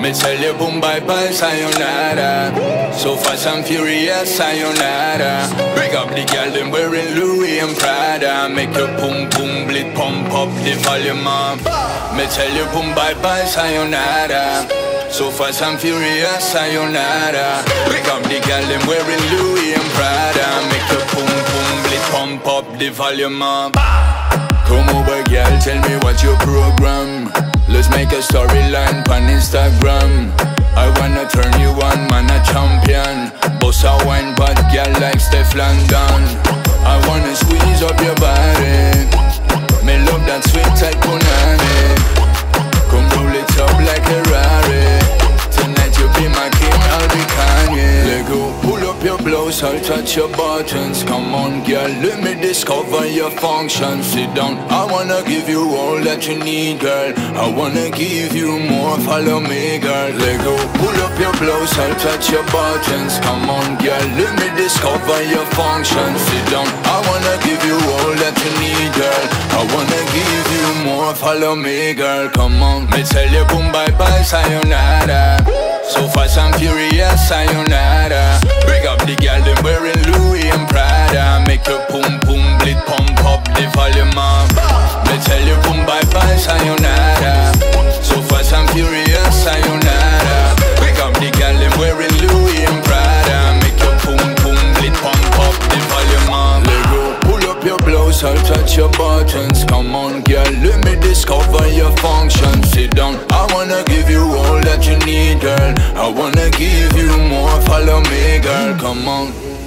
Me tell you boom bye bye sayonara. So fast and furious sayonara. Big up the girl them wearing Louis and Prada. Make your boom boom blit pump up the volume up. Me tell you boom bye bye sayonara. So fast and furious sayonara. Big up the girl them wearing Louis and Prada. Make your boom boom blit pump up the volume up. Come over girl, tell me what's your program. Let's make a storyline on Instagram. I wanna turn you on, man, a champion. Boss a wine, bad girl like Steph London. I wanna squeeze up your body. Me love that sweet type punani. Come roll it up like a Rari. Tonight you be my king, I'll be Kanye. Let go, pull up your blouse, I'll touch your buttons. Come on girl, let me discover your functions. Sit down, I wanna give you all that you need, girl. I wanna give you more, follow me, girl. Let go, pull up your blouse, I'll touch your buttons. Come on girl, let me discover your functions. Sit down, I wanna give you all that you need, girl. I wanna give you more, follow me, girl. Come on, me tell you boom bye bye sayonara. So fast and furious sayonara. Bring up the girl them wearing Louis and Prada. Make your boom boom blit pump up the volume up. Me tell you boom bye bye sayonara. So fast and furious sayonara. Bring up the girl them wearing Louis and Prada. Make your boom boom blit pump up the volume up. Let go, pull up your blouse, I'll touch your buttons. Come on girl, let me discover your function. Sit down, I wanna give you all that you need, girl. I wanna give you more, follow me, girl, come on.